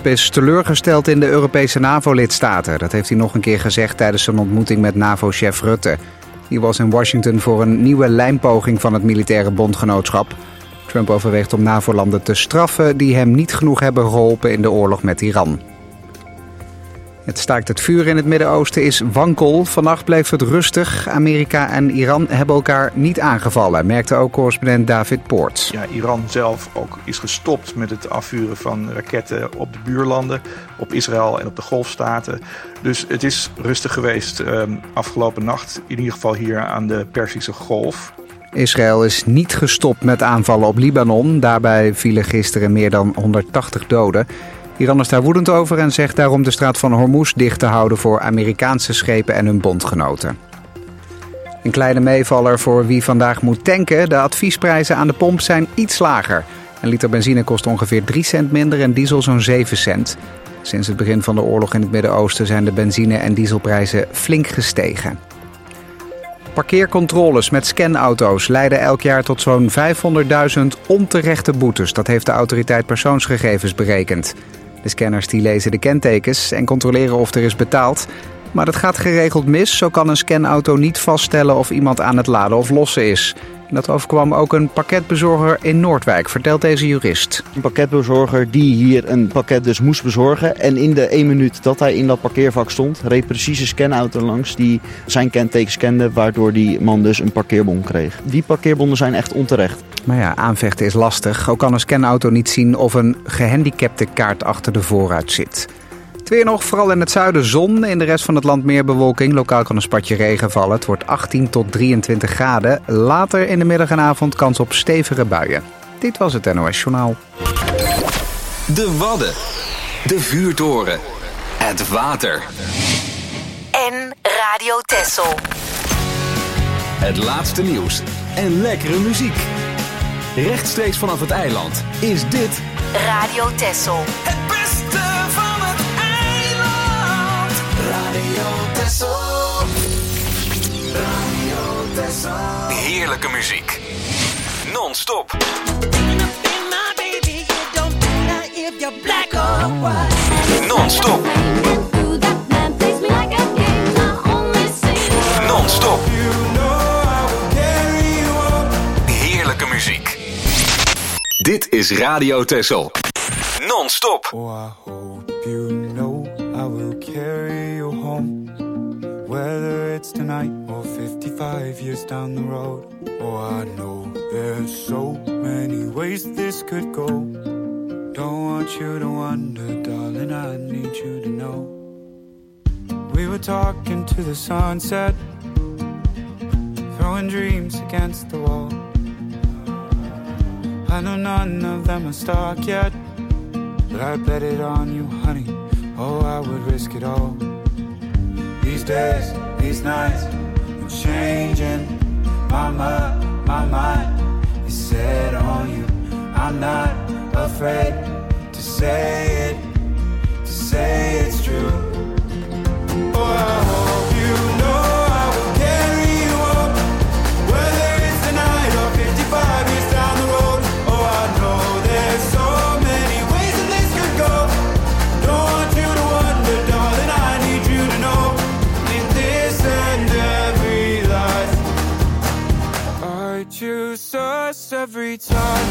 is teleurgesteld in de Europese NAVO-lidstaten. Dat heeft hij nog een keer gezegd tijdens zijn ontmoeting met NAVO-chef Rutte. Die was in Washington voor een nieuwe lijmpoging van het militaire bondgenootschap. Trump overweegt om NAVO-landen te straffen die hem niet genoeg hebben geholpen in de oorlog met Iran. Het staakt het vuur in het Midden-Oosten is wankel. Vannacht bleef het rustig. Amerika en Iran hebben elkaar niet aangevallen, merkte ook correspondent David Poort. Ja, Iran zelf ook is gestopt met het afvuren van raketten op de buurlanden, op Israël en op de Golfstaten. Dus het is rustig geweest afgelopen nacht, in ieder geval hier aan de Perzische Golf. Israël is niet gestopt met aanvallen op Libanon. Daarbij vielen gisteren meer dan 180 doden. Iran is daar woedend over en zegt daarom de straat van Hormuz dicht te houden voor Amerikaanse schepen en hun bondgenoten. Een kleine meevaller voor wie vandaag moet tanken. De adviesprijzen aan de pomp zijn iets lager. Een liter benzine kost ongeveer 3 cent minder en diesel zo'n 7 cent. Sinds het begin van de oorlog in het Midden-Oosten zijn de benzine- en dieselprijzen flink gestegen. Parkeercontroles met scanauto's leiden elk jaar tot zo'n 500.000 onterechte boetes. Dat heeft de autoriteit persoonsgegevens berekend. De scanners die lezen de kentekens en controleren of er is betaald. Maar dat gaat geregeld mis. Zo kan een scanauto niet vaststellen of iemand aan het laden of lossen is. En dat overkwam ook een pakketbezorger in Noordwijk, vertelt deze jurist. Een pakketbezorger die hier een pakket dus moest bezorgen. En in de 1 minuut dat hij in dat parkeervak stond, reed precies een scanauto langs die zijn kenteken scande, waardoor die man dus een parkeerbon kreeg. Die parkeerbonnen zijn echt onterecht. Maar ja, aanvechten is lastig. Ook kan een scanauto niet zien of een gehandicapte kaart achter de voorruit zit. Het weer nog, vooral in het zuiden zon. In de rest van het land meer bewolking. Lokaal kan een spatje regen vallen. Het wordt 18 tot 23 graden. Later in de middag en avond kans op stevige buien. Dit was het NOS Journaal. De Wadden. De Vuurtoren. Het water. En Radio Texel. Het laatste nieuws en lekkere muziek. Rechtstreeks vanaf het eiland is dit Radio Texel. Het beste van het eiland. Radio Texel. Radio Texel. heerlijke muziek. Non-stop. Non-stop. Non-stop. Heerlijke muziek. Dit is Radio Texel. Non-stop. Oh, I hope you know I will carry you home. Whether it's tonight or 55 years down the road. Oh, I know there's so many ways this could go. Don't want you to wonder, darling, I need you to know. We were talking to the sunset, throwing dreams against the wall. I know none of them are stuck yet, but I bet it on you, honey. Oh, I would risk it all. These days, these nights, I'm changing my mind is set on you. I'm not afraid to say it's true. Oh, I hope you know I will carry you up, whether it's tonight or 55 years down the road. Oh, I know there's so many ways that this could go. Don't want you to wonder, darling, I need you to know. In this and every life, I choose us every time.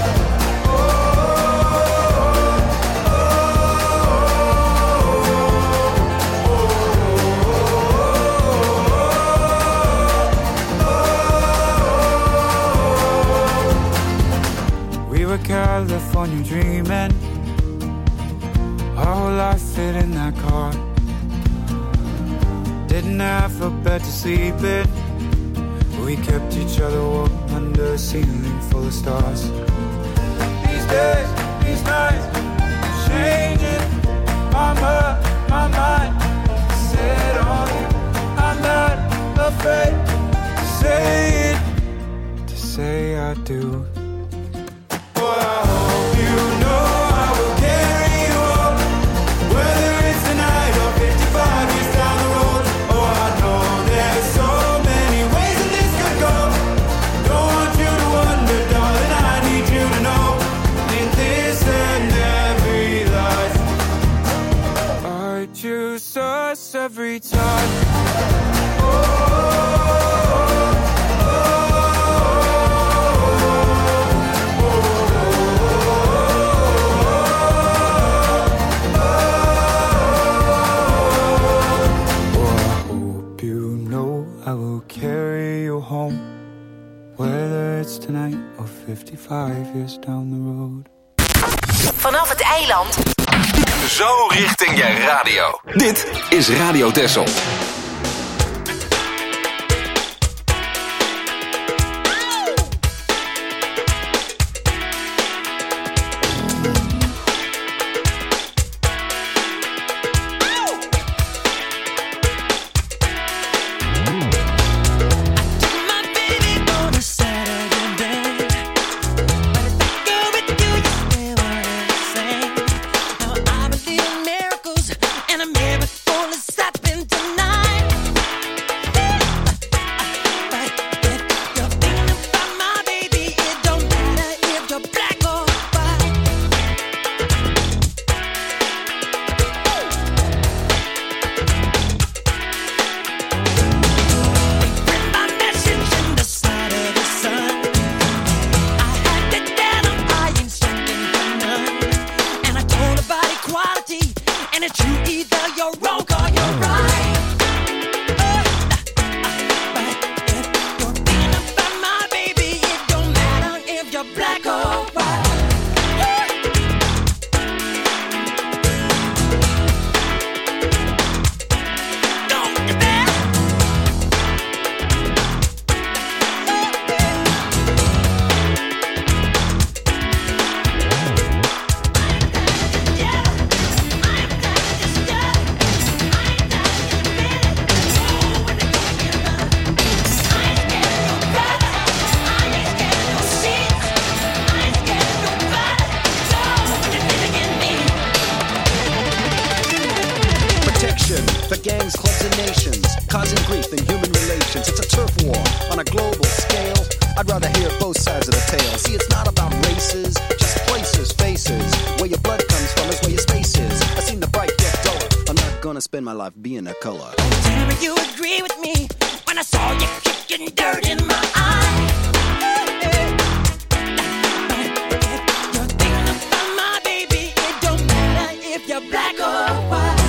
We were California dreaming, our whole life fit in that car. Didn't have a bed to sleep in, we kept each other warm under a ceiling full of stars. These days, these nights, changing my mind, set on you. I'm not afraid to say I do. Oh, I hope you know I will carry you up, whether it's tonight or 55 years down the road. Oh, I know there's so many ways that this could go. Don't want you to wonder, darling, I need you to know. In this and every life, us every time. I will carry you home, whether it's tonight or 55 years down the road. Vanaf het eiland. Zo richting je radio. Dit is Radio Texel. Spend my life being a color. Tell me you agree with me when I saw you kicking dirt in my eye. You're thinking about my baby. It don't matter if you're black or white.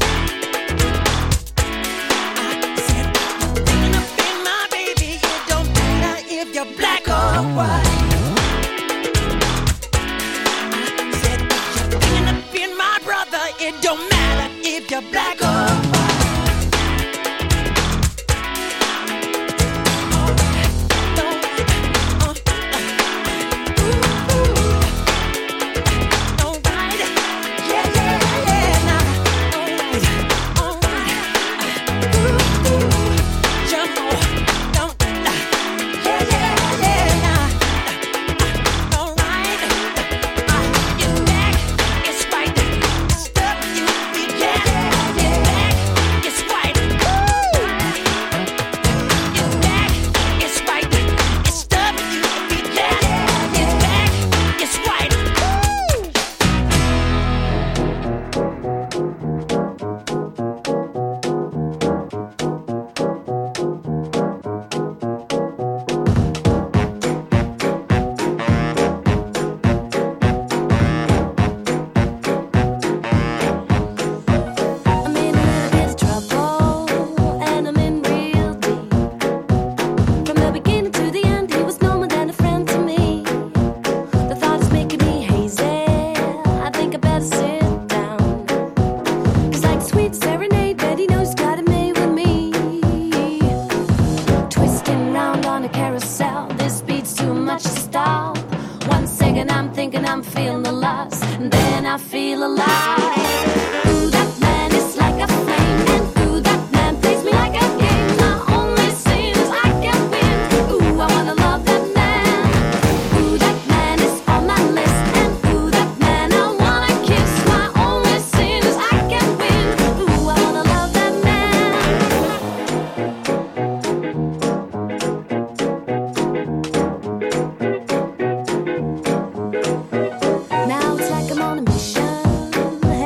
I said you're thinking about my baby. It don't matter if you're black or white. I said you're thinking about my brother. It don't matter if you're black or white. Now it's like I'm on a mission.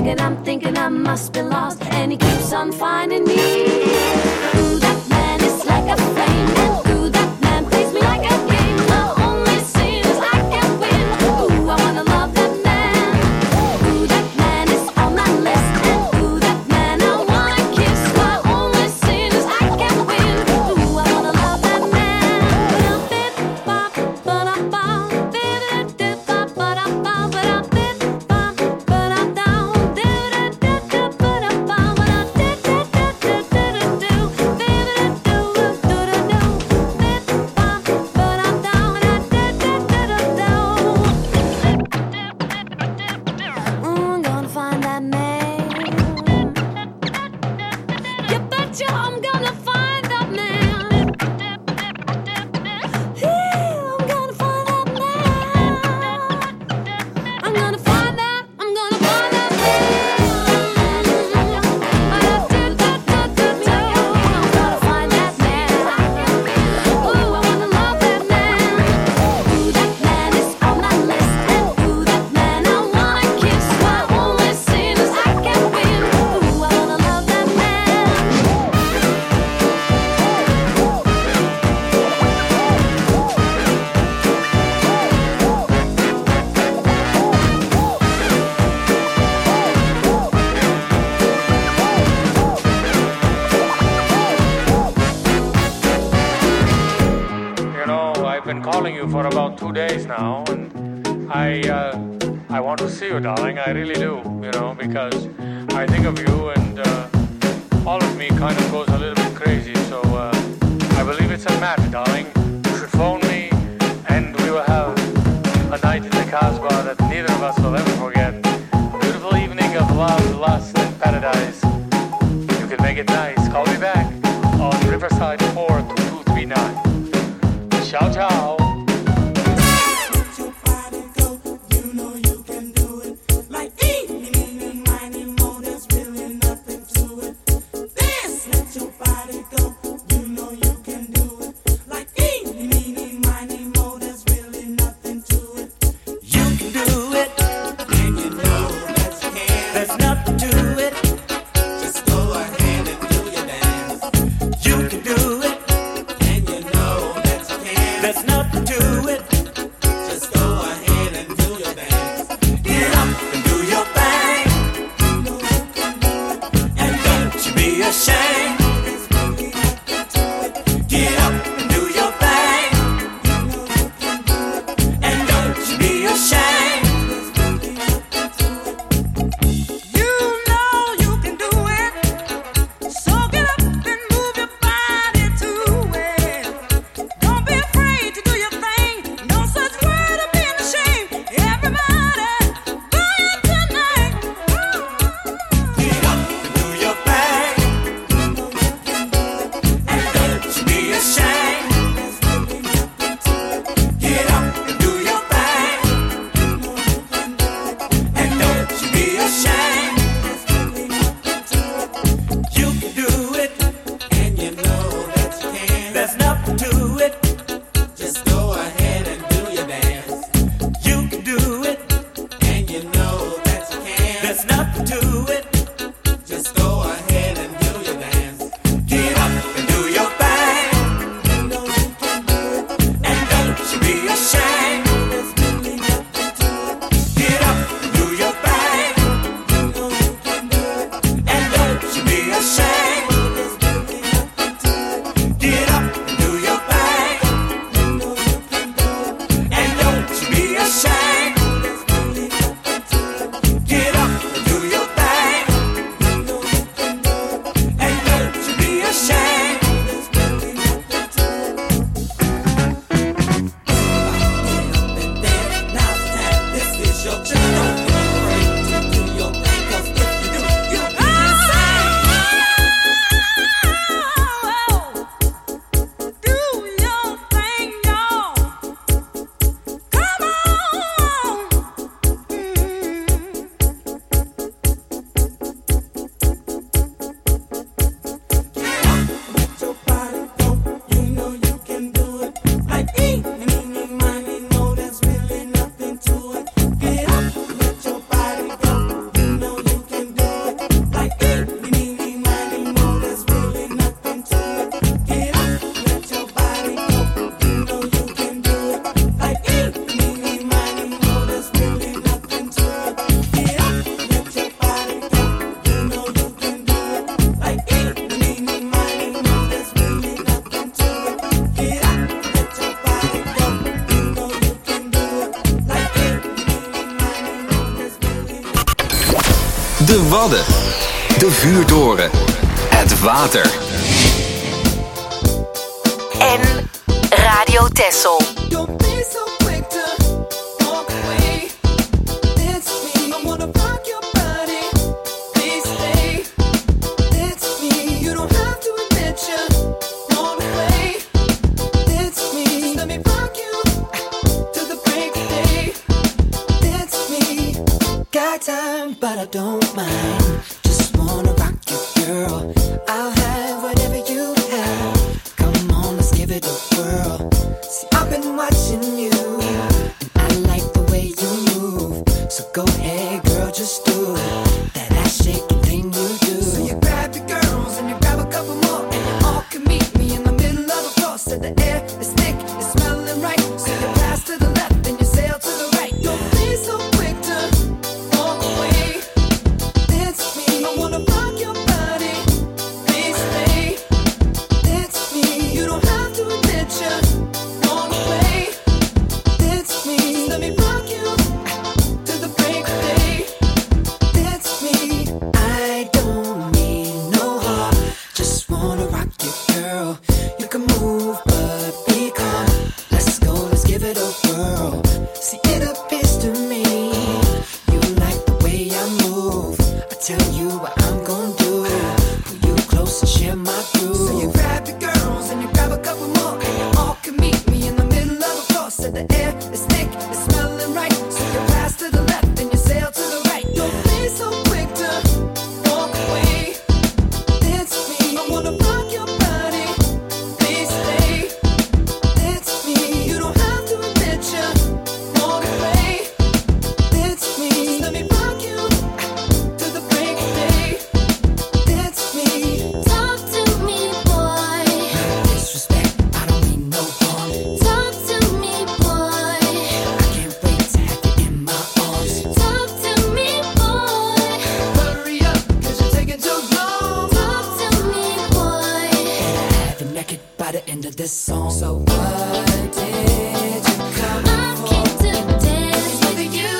and I'm thinking I must be lost, and he keeps on finding me. Ooh, that man is like a flame, and ooh, that man plays me like a game. The only sin is I can't win. Ooh, I wanna love that man. Ooh, that man is on my list, and ooh, that man I wanna kiss. The only sin is I can't win. Ooh, I wanna love that man. I'm gonna find that man. You betcha I'm gonna find that man. Yeah, I'm gonna find that man. I'm gonna find that. I'm gonna find that man. I'm gonna find that man. Ooh, I wanna love that man. Ooh, that man is on my list, and ooh, that man I wanna kiss. My only sin is I can't win. Ooh, I wanna love that man. You know, I've been calling you for about 2 days now, and I want to see you, darling. I really do, you know, because I think of you, and all of me kind of goes a little bit crazy. So I believe it's a match, darling. You should phone me, and we will have a night in the Casbah that neither of us will ever forget. A beautiful evening of love, lust, and paradise. You can make it nice. Call me back on Riverside 42239. Ciao, ciao. Don't be afraid to do your thing. De Wadden. De Vuurtoren. Het water. En Radio Texel. Don't be so quick to walk away. It's me. I wanna rock your body. Please stay. It's me. You don't have to admit you want away. It's me. Just let me rock you to the break of day. It's me. Got time, but I don't mind. Just wanna rock you, girl. I'll have whatever you have. Come on, let's give it a whirl. See, I've been watching you, and I like the way you move. So go ahead, girl, just do that ass shaking thing you do. So you grab your girls and you grab a couple more, and you all can meet me in the middle of the floor. So the air is thick, it's smelling right. So you pass to the left and you sail to the right. Don't be so quick to walk away. It's me. I wanna rock your body. Please stay. It's me. You don't have to admit you want away. It's me. Let me rock you to the break of day. It's me. I don't mean no harm. Just wanna rock you, girl. You can move, but be calm. Let's go, let's give it a whirl. See, it appears to me you like the way I move. I tell you what I'm gonna do. Pull you close and share my groove. So you grab your girls and you grab a couple more, and you all can meet me in the middle of the floor. So the air is thick, it's smelling right. So you pass to the left and you sail to the right. Don't be so quick to walk away. It's me. I wanna rock your body. Please stay. It's me. You don't have to admit you want away. It's me. Let me rock you to the break of day. It's me. Talk to me, boy. Disrespect, I don't mean no harm. Talk to me, boy. I can't wait to have you in my arms. Talk to me, boy. Hurry up, 'cause you're taking too long. Talk to me, boy. Have you naked by the end of this song. So what did you come I came to dance with you.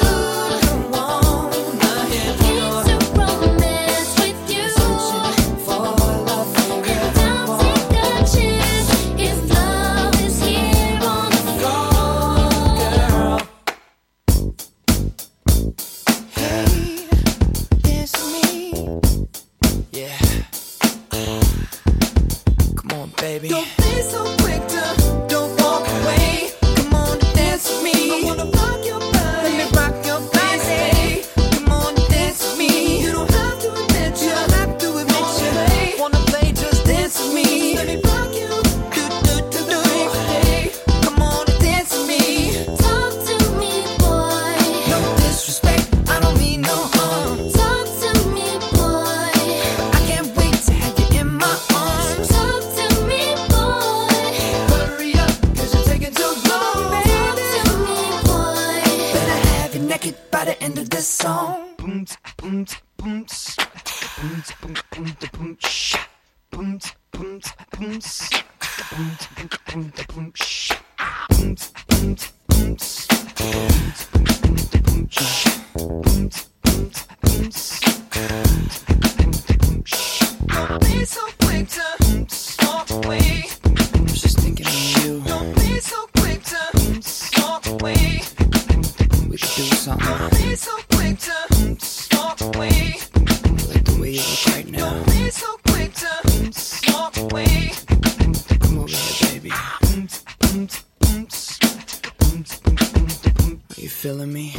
wanna hear Came to romance with you. for love forever? Now take a chance if love is here on the floor. Girl. Hey, it's me. Yeah. Come on, baby. Don't be so quick to don't walk away. Come on and dance with me. I wanna rock your body. Let me rock your body. Come on and dance with me. You don't have to admit you. Don't have to admit you. Wanna play? Just dance with me. Let me rock you. Do. Come on and dance with me. Talk to me, boy. No disrespect, I don't mean no harm. Talk to me, boy. I can't wait to have you in my arms. Talk to me, boy. Hurry up, 'cause you're taking too long, baby. Talk to me, boy. Better have you naked by the end of this song. Don't be so quick to walk away. I was just thinking of you. Don't be so quick to walk away. We could do something. Don't be so quick to walk away. I like the way you look right now. Don't be so quick to walk away. Come over here, baby. Are you feeling me?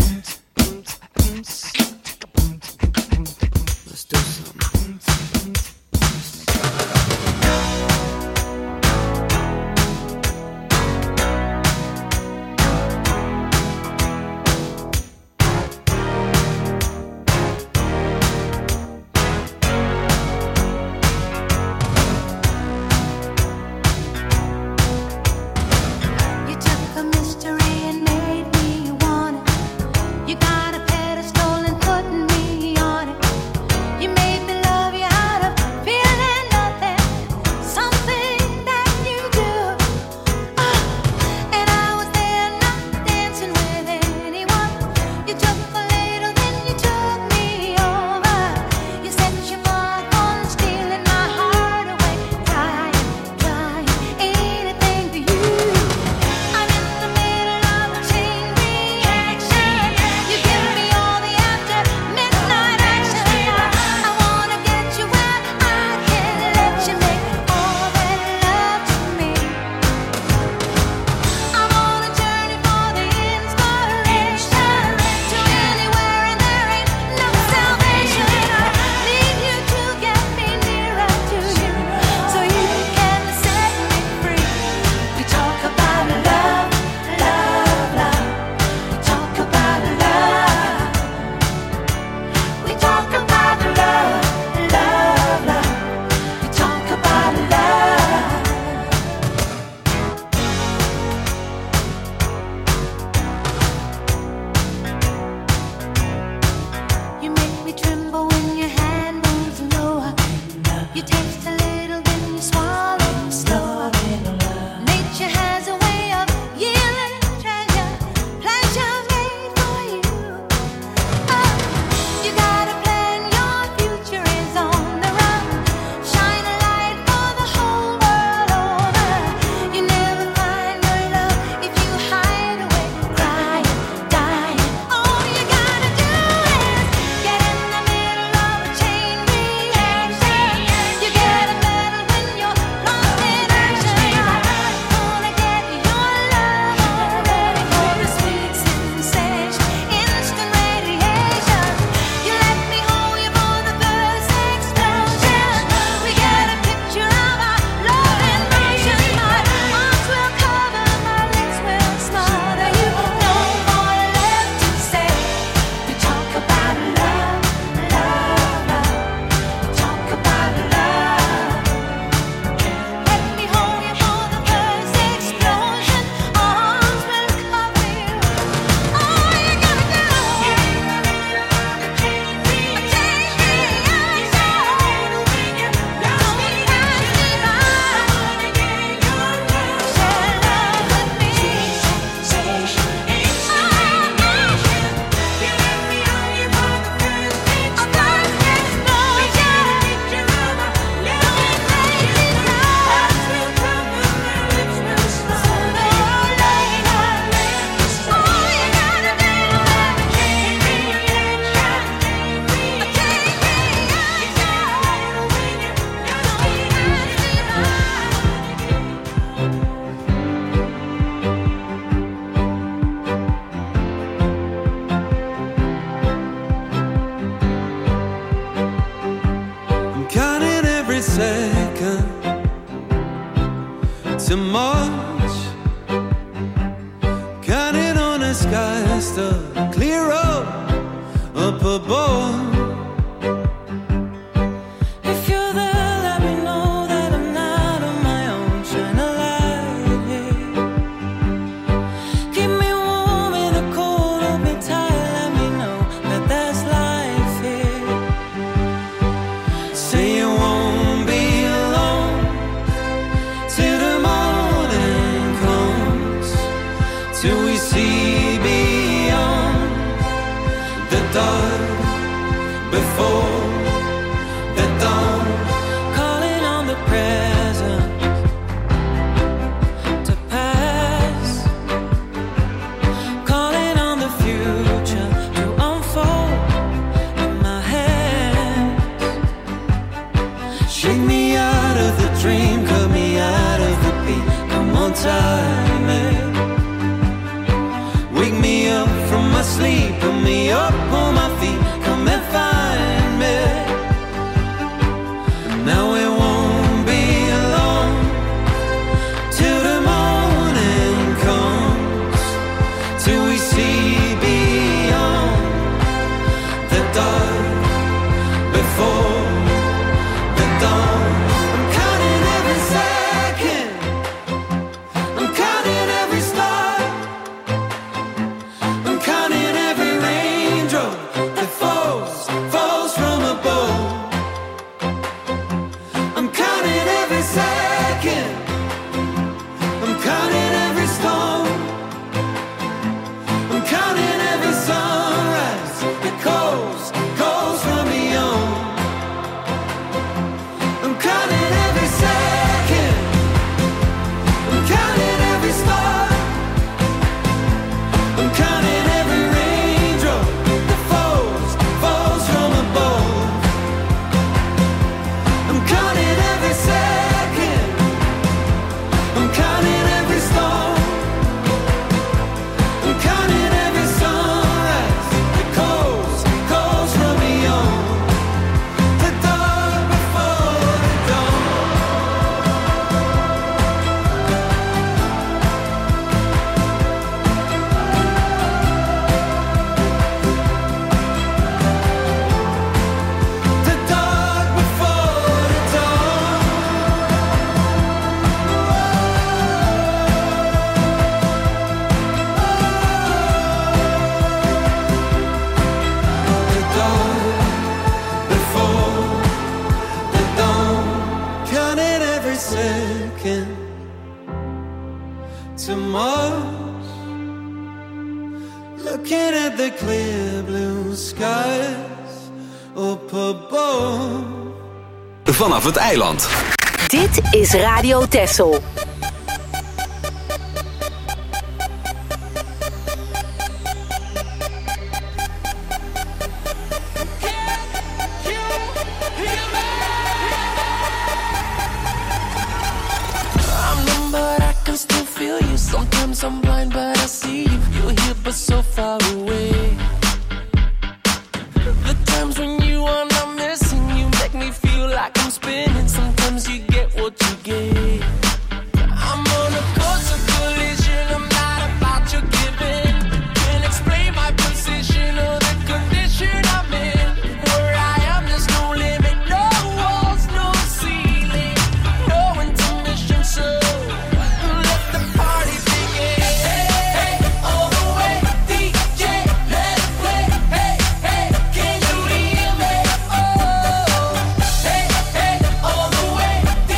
Let's do something. You took a mystery and made me want it. You got a pedestal the sky still clear up above. If you're there, let me know that I'm not on my own. Shine a light here. Keep me warm in the cold, hold me tight. Let me know that there's life here. Say you won't be alone till the morning comes, till we see beyond the dark before the dawn. Calling on the present to pass, calling on the future to unfold in my hands. Shake me out of the dream, cut me out of the beat. Come on, time it. Wake me up from my sleep, put me up on my feet. Come and find me. Now it won't be long till the morning comes, till we see beyond the dark before the dawn. I'm counting every second, I'm counting every star, I'm counting every raindrop that falls from above. I'm counting every second, I'm counting every storm, I'm counting every sunrise that calls from beyond. I'm counting every second, I'm counting every star, I'm counting every raindrop that falls from above. I'm counting every second, I'm counting every storm, I'm counting every sunrise that calls from beyond the dark before the dawn. The dark before the dawn. The dark before the dawn. Counting every second to Mars. Looking at the clear blue skies up above. Vanaf het eiland. Dit is Radio Texel. I'm numb, but I can still feel you. Sometimes I'm blind, but I see you. You're here, but so far away. The times when you are not missing, you make me feel like I'm spinning. Sometimes you get what you get. I'm on a course of collision. I'm not about your giving. Can't explain my position or the condition I'm in. Where I am, there's no limit, no walls, no ceiling, no intermission. So let the party begin. Hey, hey, all the way, DJ, let it play. Hey, hey, can you hear me? Oh, hey, hey, all the way,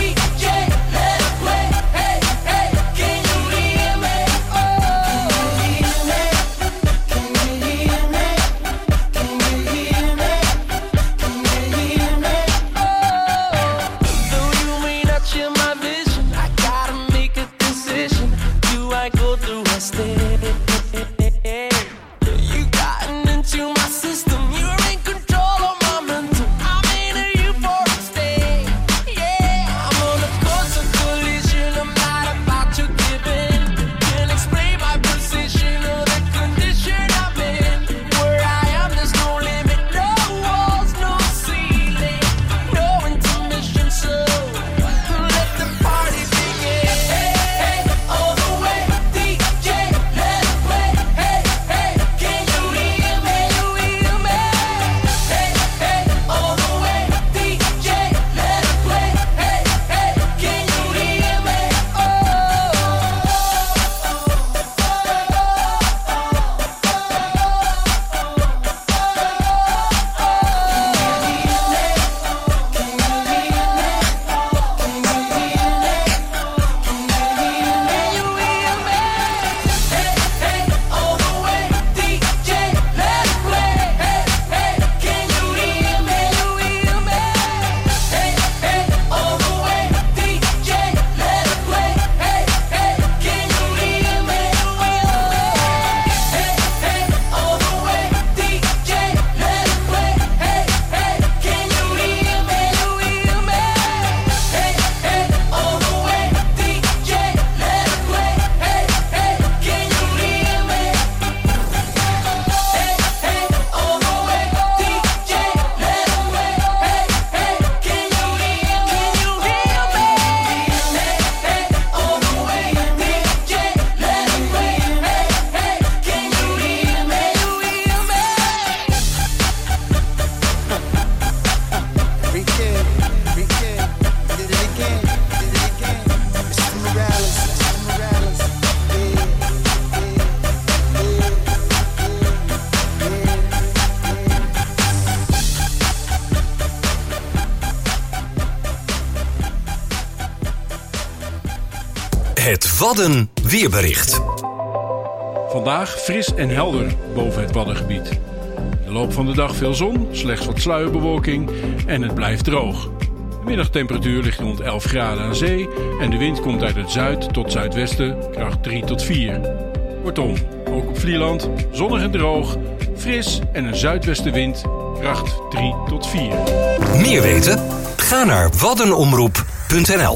Het Wadden weerbericht. Vandaag fris en helder boven het Waddengebied. De loop van de dag veel zon, slechts wat sluierbewolking en het blijft droog. De middagtemperatuur ligt rond 11 graden aan zee en de wind komt uit het zuid tot zuidwesten, kracht 3 tot 4. Kortom, ook op Vlieland, zonnig en droog, fris en een zuidwestenwind, kracht 3 tot 4. Meer weten? Ga naar waddenomroep.nl.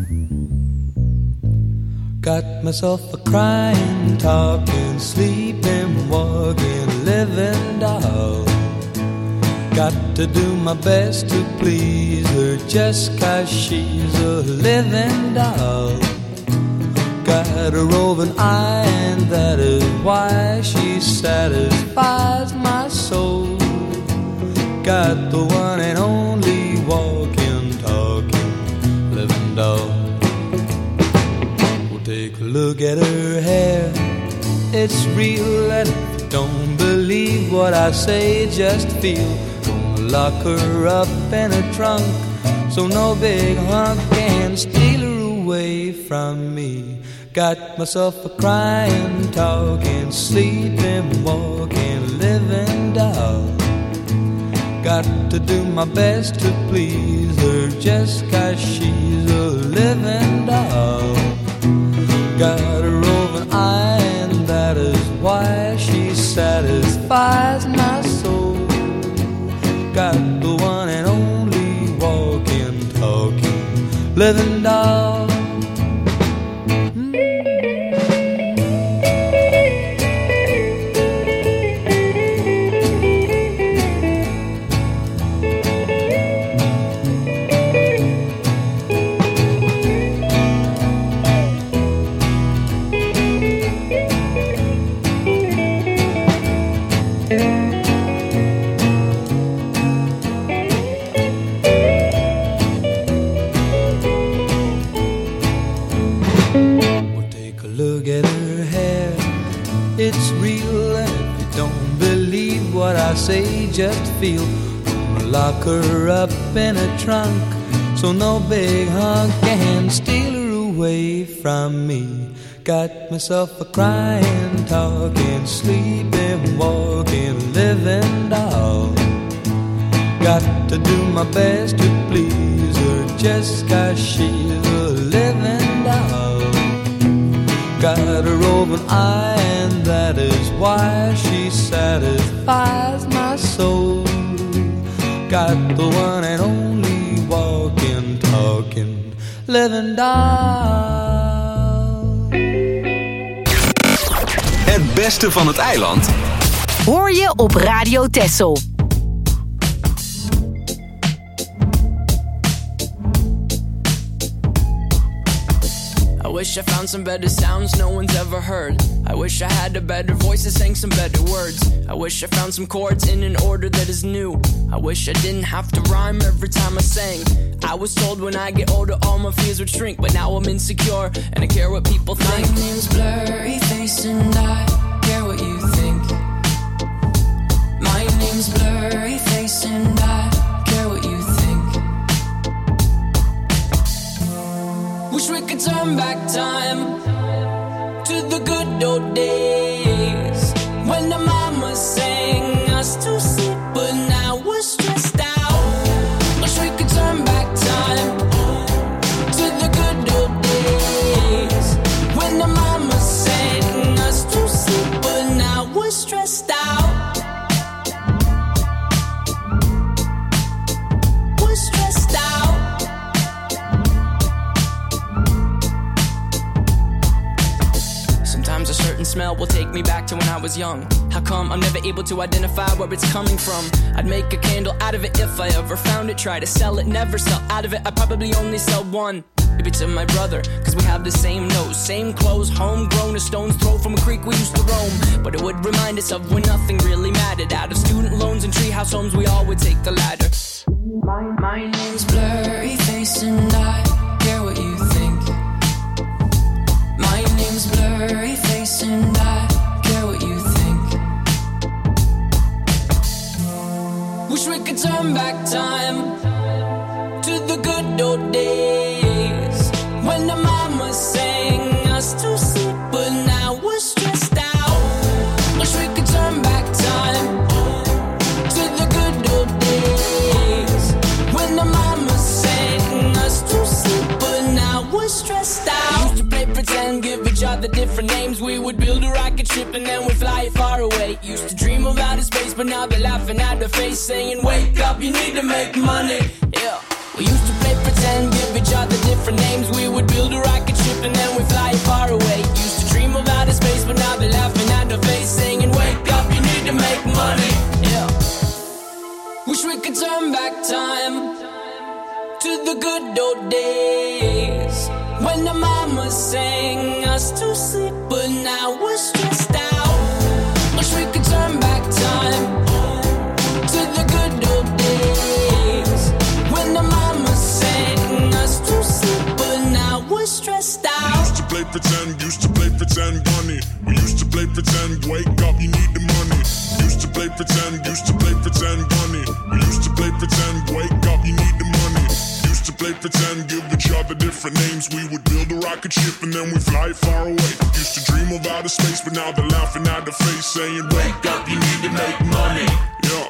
Got myself a crying, talking, sleeping, walking, living doll. Got to do my best to please her just 'cause she's a living doll. Got a roving eye and that is why she satisfies my soul. Got the one and only walking, talking, living doll. Take a look at her hair, it's real, and if you don't believe what I say, just feel. Gonna lock her up in a trunk, so no big hunk can steal her away from me. Got myself a crying, talking, sleeping, walking, living doll. Got to do my best to please her just 'cause she's a living doll. Got a roving eye and that is why she satisfies my soul. Got the one and only walking, talking, living doll. Say just feel. Gonna lock her up in a trunk, so no big hunk can steal her away from me. Got myself a crying, talking, sleeping, walking, living doll. Got to do my best to please her just 'cause she's a living doll. Got a roving eye and that is why she satisfies my soul. Got the one and only walking, talking, living doll. Het beste van het eiland hoor je op Radio Texel. I wish I found some better sounds no one's ever heard. I wish I had a better voice that sang some better words. I wish I found some chords in an order that is new. I wish I didn't have to rhyme every time I sang. I was told when I get older all my fears would shrink, but now I'm insecure and I care what people think. My name's Blurry Face and I care what you think. My name's Blurry Face and I care what you think. Wish we could turn back time to the good old days when the mama sang us to sleep, but now we're stressed out. Wish we could turn back time to the good old days when the mama sang us to sleep, but now we're stressed out. We're stressed out. Sometimes a certain smell will take me back to when I was young. How come I'm never able to identify where it's coming from? I'd make a candle out of it if I ever found it. Try to sell it, never sell out of it. I'd probably only sell one. Maybe to my brother, cause we have the same nose, same clothes, homegrown, a stone's throw from a creek we used to roam. But it would remind us of when nothing really mattered. Out of student loans and treehouse homes, we all would take the ladder. My name's Blurry Face and I care what you think. My name's Blurry Face and I care what you think. Wish we could turn back time to the good old days when the mama sang and then we fly far away. Used to dream of outer space, but now they're laughing at the face, saying, wake up, you need to make money. Yeah. We used to play pretend, give each other different names. We would build a rocket ship and then we fly far away. Used to dream of outer space, but now they're laughing at the face, saying, wake up, you need to make money. Yeah. Wish we could turn back time to the good old days when the mama sang us to sleep, but now we're stressed out. Wish we could turn back time to the good old days when the mama sang us to sleep, but now we're stressed out. Used to play pretend, bunny. We used to play pretend, wake up, you need the money. Used to play pretend, bunny. We used to play pretend, wake up, you need the money. Used to play pretend, give each other different names. We would build a rocket ship and then we fly far away. Used to dream of outer space, but now they're laughing at the face, saying, wake up, you need to make money. Yeah.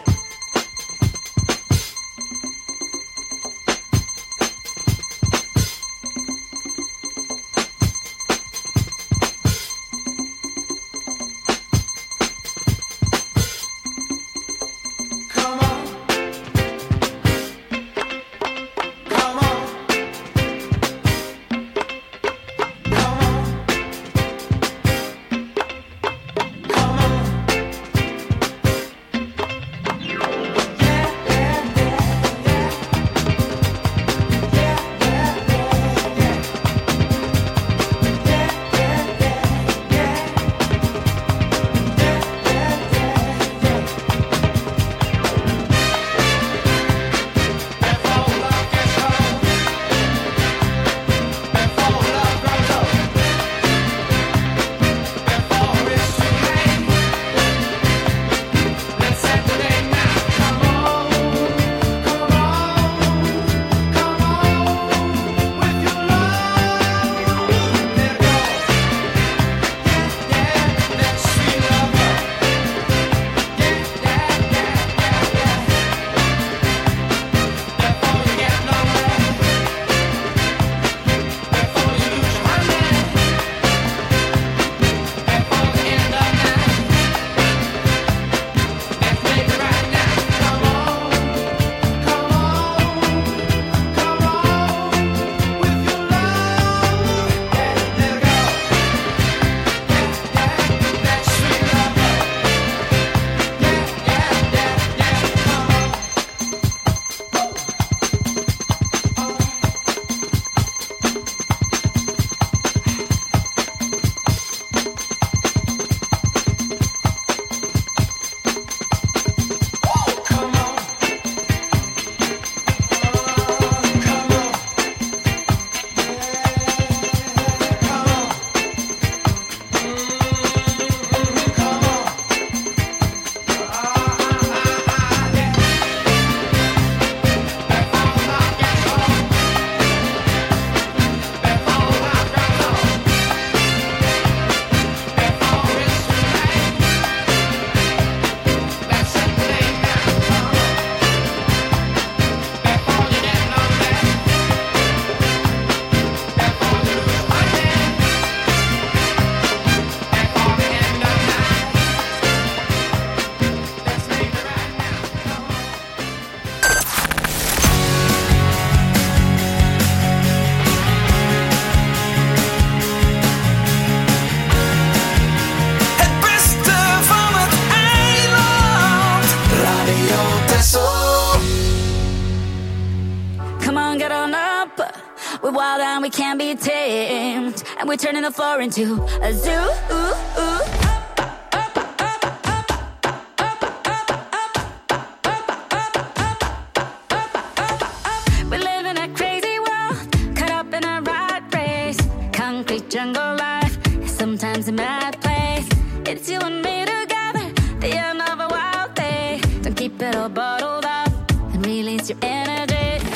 We're wild and we can't be tamed, and we're turning the floor into a zoo. We live in a crazy world, caught up in a rat race. Concrete jungle life is sometimes a mad place. It's you and me together, the end of a wild day. Don't keep it all bottled up and release your energy.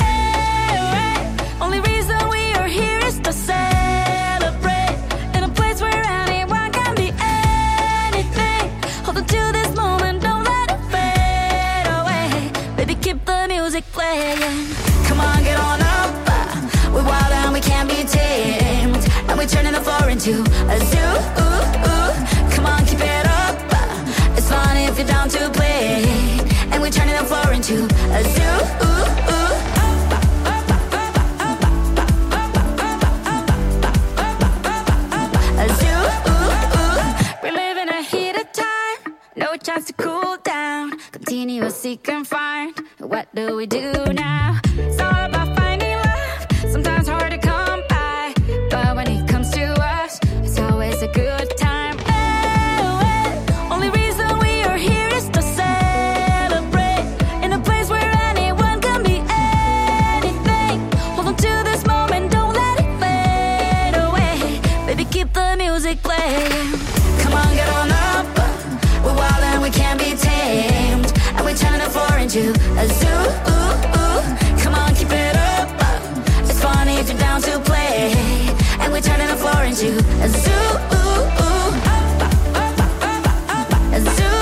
Only reason we are here is to celebrate in a place where anyone can be anything. Hold on to this moment, don't let it fade away. Baby, keep the music playing. Come on, get on up. We're wild and we can't be tamed, and we're turning the floor into a zoo. Come on, keep it up. into a zoo. A zoo. We're living a heated time, no chance to cool down. Continuously confined. What do we do now? It's all about finding love. Sometimes hard to come by, but when it comes to us, it's always a good time. Only reason we are here is to celebrate in a place where anyone can be anything. Hold on to this moment, don't let it fade away. Baby, keep the music playing. Come on, get on up. We're wild and we can't be tamed, and we're turning the floor into a zoo. Come on, keep it up. It's funny if you're down to play, and we're turning the floor into a zoo. A zoo.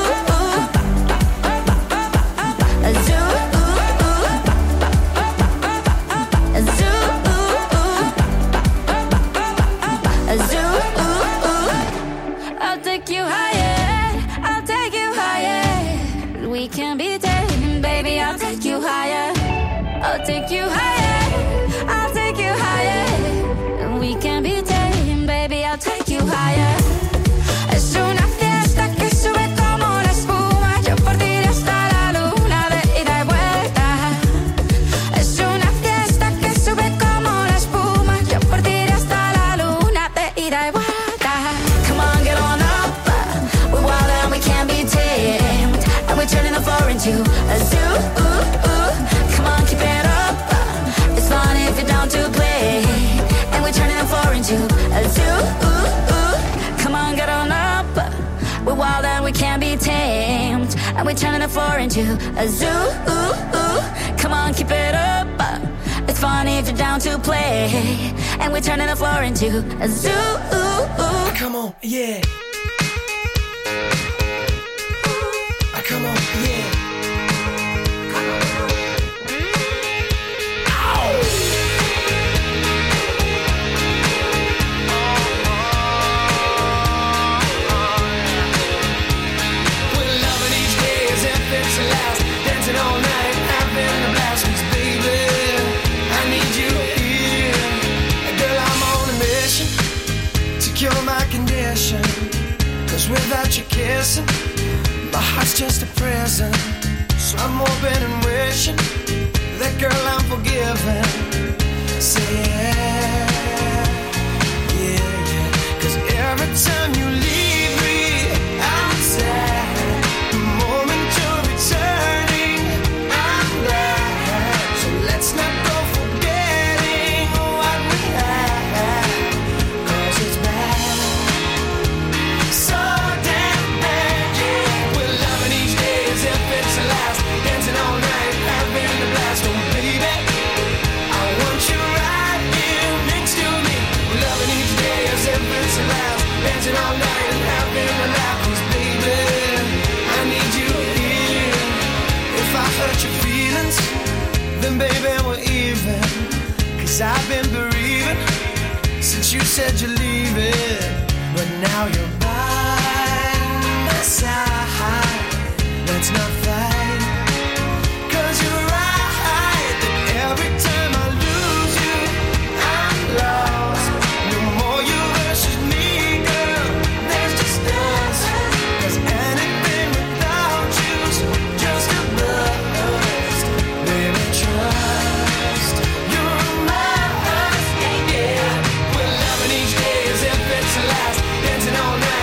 A zoo. A zoo. A zoo. I'll take you higher. I'll take you higher. We can be taken, baby. I'll take you higher. I'll take you higher. I'll take you higher. We can be taken, baby. I'll take you higher. Es una fiesta que sube como la espuma. Yo por ti hasta la luna de ida y vuelta. Es una fiesta que sube como la espuma. Yo por ti hasta la luna de ida y vuelta. Come on, get on up. We're wild and we can't be tamed, and we're turning the floor into a zoo. Come on, keep it up. It's fun if you're down to play, and we're turning the floor into a zoo. Come on, get on up. We're wild and we can't be tamed, and we're turning the floor into a zoo. Come on, keep it up. It's fun if you're down to play, and we're turning the floor into a zoo. Come on, yeah. Come on, yeah. We're loving each day as if it's the last. Dancing all night, having a blast. 'Cause baby, I need you here. Girl, I'm on a mission to cure my condition. 'Cause without you kissing, my heart's just a prison. So I'm hoping and wishing that, girl, I'm forgiven. Say yeah, yeah, yeah. 'Cause every time you leave me, I'm sad. The moment you're returning, I'm glad. So let's not go forgetting what we had. 'Cause it's bad, so damn bad, yeah. We're loving each day as if it's the last. Dancing all night, having a blast. Oh baby, I want you right here next to me. We're loving each day as if it's the last. Dancing all night and having a laugh. 'Cause baby, I need you here. If I hurt your feelings, then baby we're even. 'Cause I've been bereaving since you said you're leaving. But now you're by my side. Let's not fight. 'Cause you're right that every time I lose you, I'm lost. No more you versus me, girl. There's just us. 'Cause anything without you's just a bust. Baby, trust. You're mine, yeah. We're loving each day as if it's the last. Dancing all night.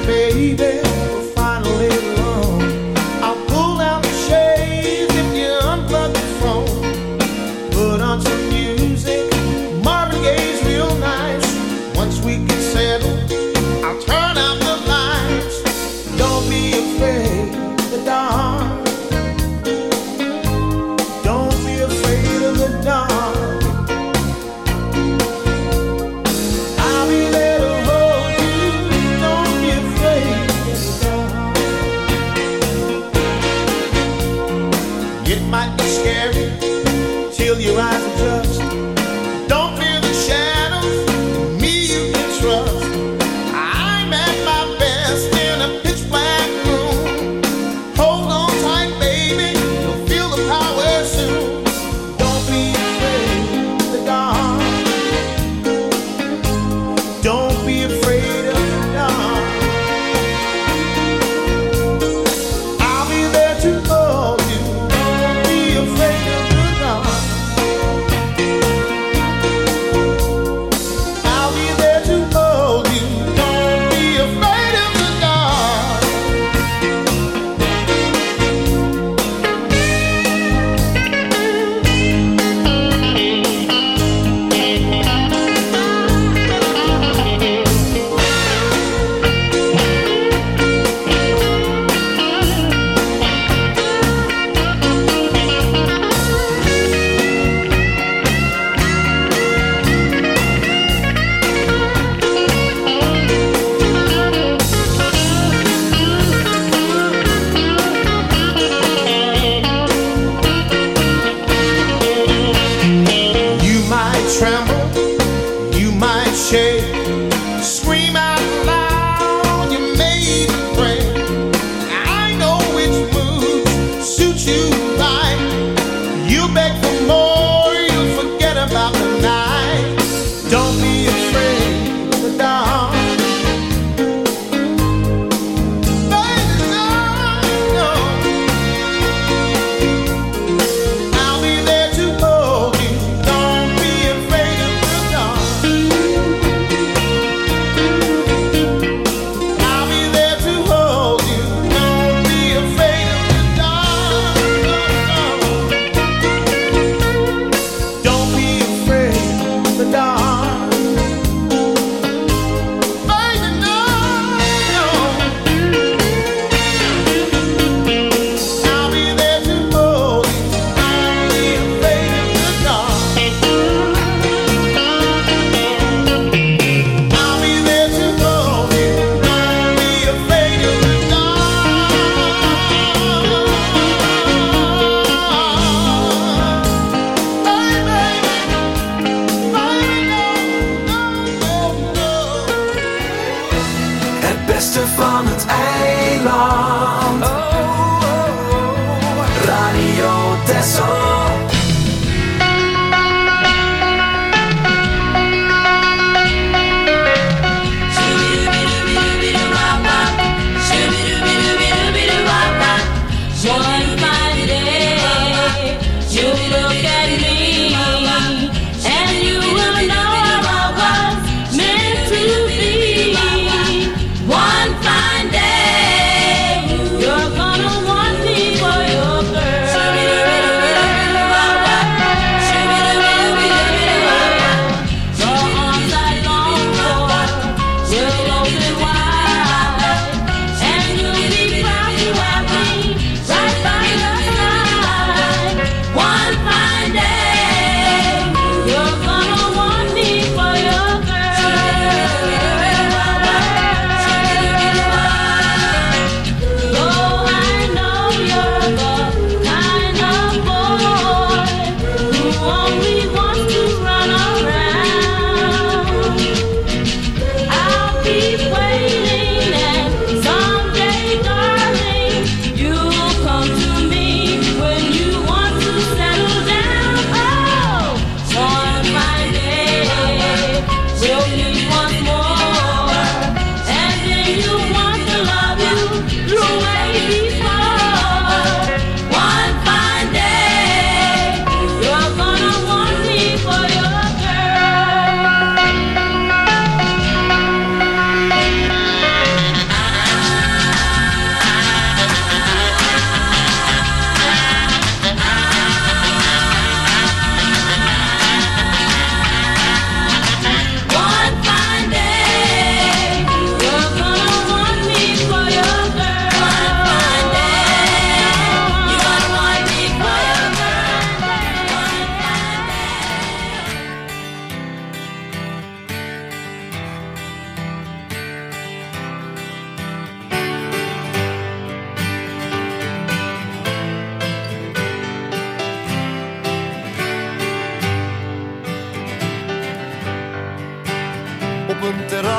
baby, we're finally alone. I'll pull down the shades if you unplug the phone. Put on some music, Marvin Gaye's real nice. Once we get settled, I'll turn out the lights. Don't be afraid of the dark. Don't be afraid of the dark. I'll be there to hold you. Don't be afraid.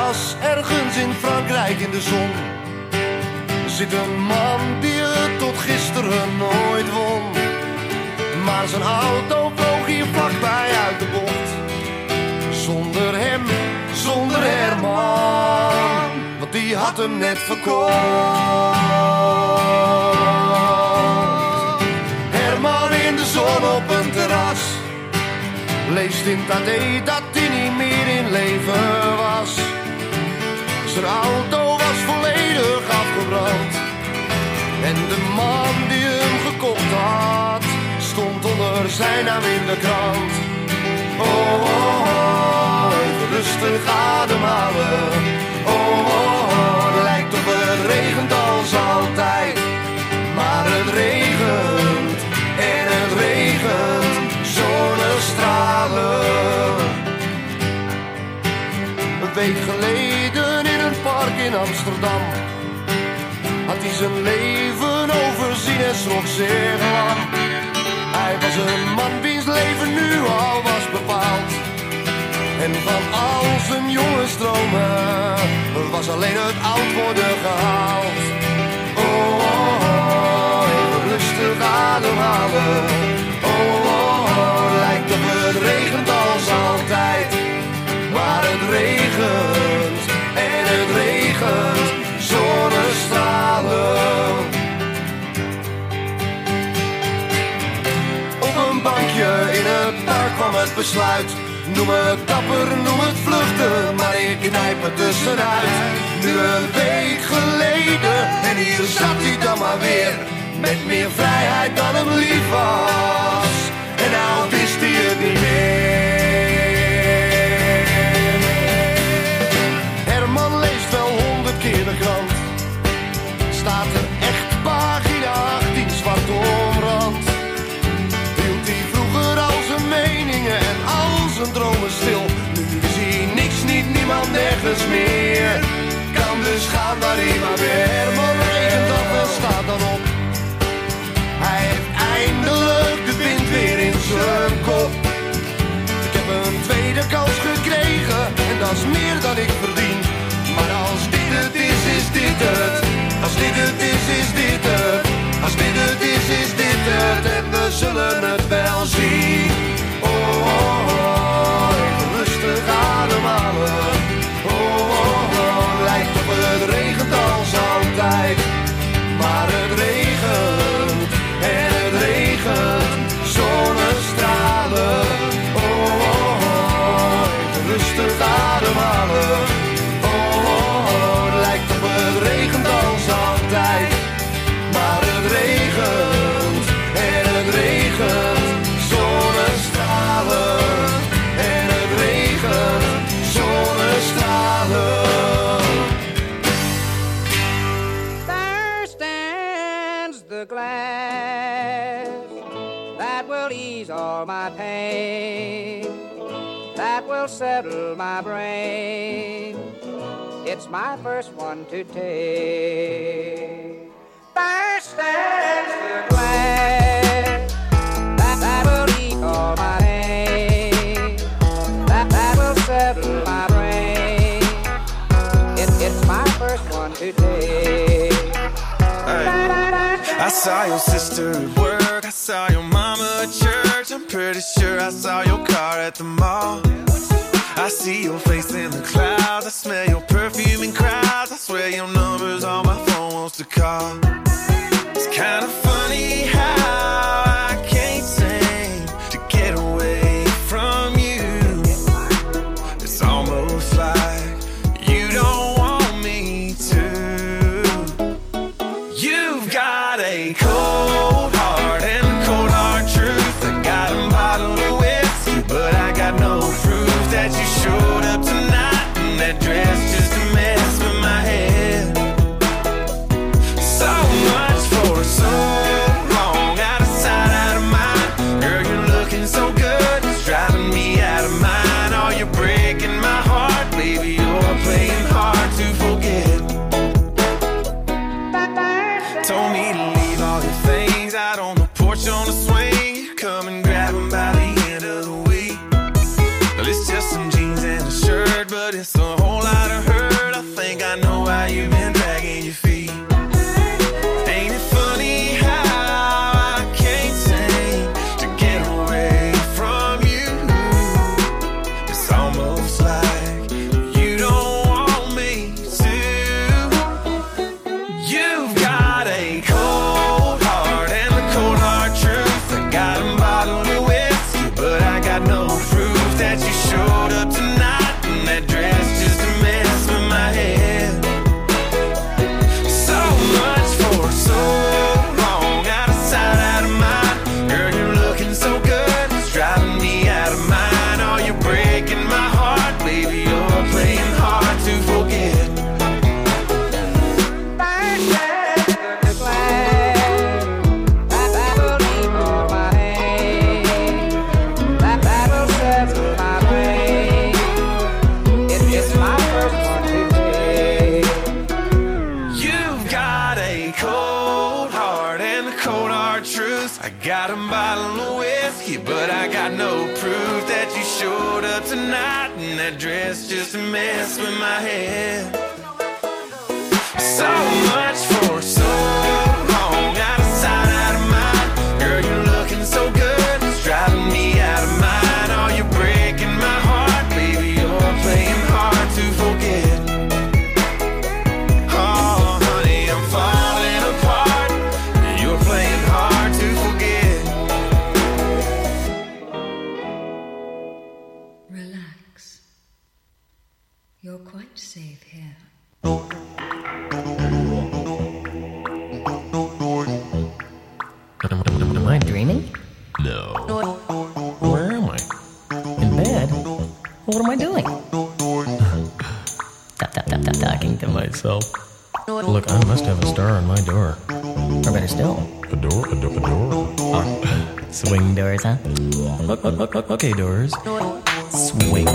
terras, ergens in Frankrijk in de zon, zit een man die het tot gisteren nooit won. Maar zijn auto vloog hier vlakbij uit de bocht. Zonder hem, zonder Herman, want die had hem net verkocht. Herman in de zon op een terras, leest in het AD dat hij niet meer in leven was. Zijn auto was volledig afgebrand en de man die hem gekocht had stond onder zijn naam in de krant. Oh, oh, oh, even rustig ademhalen. Oh, oh, oh, het lijkt of het regent als altijd. Maar het regent en het regent, zonnestralen. Een week geleden in een park in Amsterdam had hij zijn leven overzien en schrok zich lang. Hij was een man wiens leven nu al was bepaald. En van al zijn jonge stromen was alleen het oud worden gehaald. Oh, oh, oh, even rustig ademhalen. Oh, oh, oh, lijkt op het regent als altijd. Maar het regent en het regent, zonnestralen. Op een bankje in het park kwam het besluit. Noem het dapper, noem het vluchten, maar ik knijp het tussenuit. Nu een week geleden en hier zat hij dan maar weer. Met meer vrijheid dan hem lief was. En nou wist hij het niet meer. Herman leest wel 100 keer de krant. Staat er echt pagina 18 zwart omrand. Hield hij vroeger al zijn meningen en al zijn dromen stil. Nu is hij niks, niet niemand, nergens meer. Kan dus gaan waar hij maar weer. Herman regent af en staat dan op. Hij heeft eindelijk de wind weer in zijn kop. Ik heb een tweede kans gekregen en dat is meer dan ik verdien. Maar als dit het is, is dit het. Als dit het is, is dit het. Als dit het is dit het. En we zullen het wel zien. Oh, oh, oh, even rustig ademhalen. Oh, oh, oh, lijkt op het regent als altijd. Maar het regent en het regent, zonnestralen. Oh, oh, oh, even rustig ademhalen. Oh, oh, oh, lijkt op het regent als altijd. Maar het regent en het regent, zonnestralen. En het regent, zonnestralen. There stands the glass that will ease all my pain, that will settle my brain. It's my first one to take. There stands the glass that will ease all my pain, that will settle my brain. It's my first one to take. I saw your sister at work, I saw your mama at church. I'm pretty sure I saw your car at the mall. I see your face in the clouds, I smell your perfume in crowds. I swear your number's on my phone, wants to call. It's kind of funny how I can't seem to get away from you. It's almost like you don't want me to. You've got a cold heart and a cold hard truth. I got a bottle of whiskey, but I got no proof that you showed up tonight in that dress just to mess with my head. So hard truths. I got a bottle of whiskey, but I got no proof that you showed up tonight in that dress just to mess with my head. So much for so long, out of sight, out of mind. Girl, you're looking so good, it's driving me out of mind. Oh, you're breaking my heart, baby, you're playing hard to forget. Oh, honey, I'm falling apart, you're playing hard to forget. Relax. You're quite safe here. Am I dreaming? No. Where am I? In bed? What am I doing? Talking to myself. Look, I must have a star on my door. Or better still, a door? Oh, swing doors, huh? Okay, doors. Swing.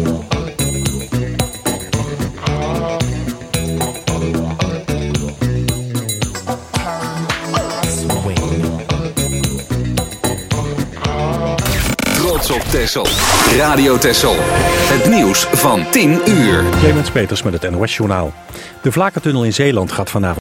Trots op Texel. Radio Texel. Het nieuws van 10 uur. Clemens Peters met het NOS Journaal. De Vlakertunnel in Zeeland gaat vanavond